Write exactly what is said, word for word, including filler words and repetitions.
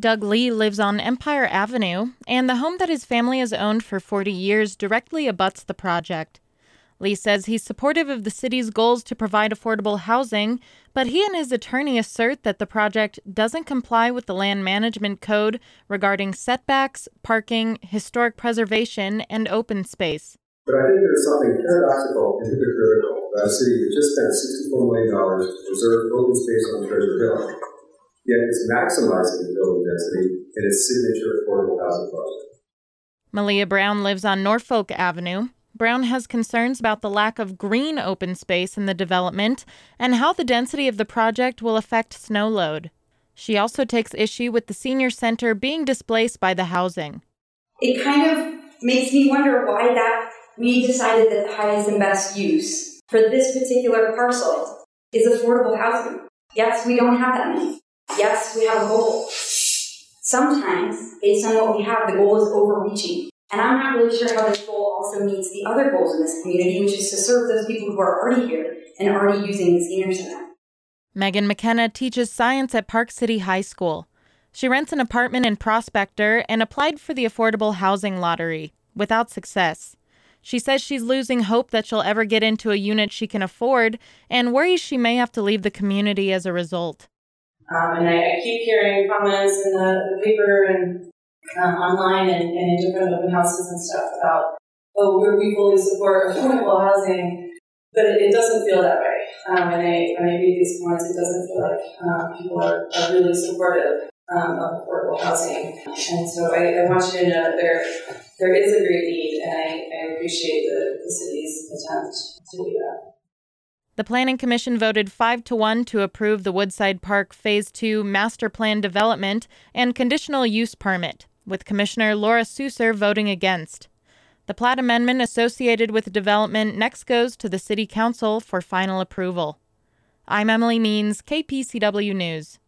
Doug Lee lives on Empire Avenue, and the home that his family has owned for forty years directly abuts the project. Lee says he's supportive of the city's goals to provide affordable housing, but he and his attorney assert that the project doesn't comply with the land management code regarding setbacks, parking, historic preservation, and open space. But I think there's something paradoxical and hypocritical about a city that just spent sixty-four million dollars to preserve open space on Treasure Hill, yet it's maximizing the building density in its signature affordable housing project. Malia Brown lives on Norfolk Avenue. Brown has concerns about the lack of green open space in the development and how the density of the project will affect snow load. She also takes issue with the senior center being displaced by the housing. It kind of makes me wonder why that we decided that the highest and best use for this particular parcel is affordable housing. Yes, we don't have that many. Yes, we have a goal. Sometimes, based on what we have, the goal is overreaching. And I'm not really sure how this goal also meets the other goals in this community, which is to serve those people who are already here and already using the senior center. Megan McKenna teaches science at Park City High School. She rents an apartment in Prospector and applied for the affordable housing lottery, without success. She says she's losing hope that she'll ever get into a unit she can afford and worries she may have to leave the community as a result. Um, and I, I keep hearing comments in the, the paper and um, online and, and in different open houses and stuff about, oh, we're, we fully support affordable housing, but it, it doesn't feel that way. Um, and I, when I read these comments, it doesn't feel like um, people are, are really supportive um, of affordable housing. And so I, I want you to know that there there is a great need, and I, I appreciate the, the city's attempt to do that. The Planning Commission voted five to one to approve the Woodside Park Phase two Master Plan Development and Conditional Use Permit, with Commissioner Laura Susser voting against. The plat amendment associated with the development next goes to the City Council for final approval. I'm Emily Means, K P C W News.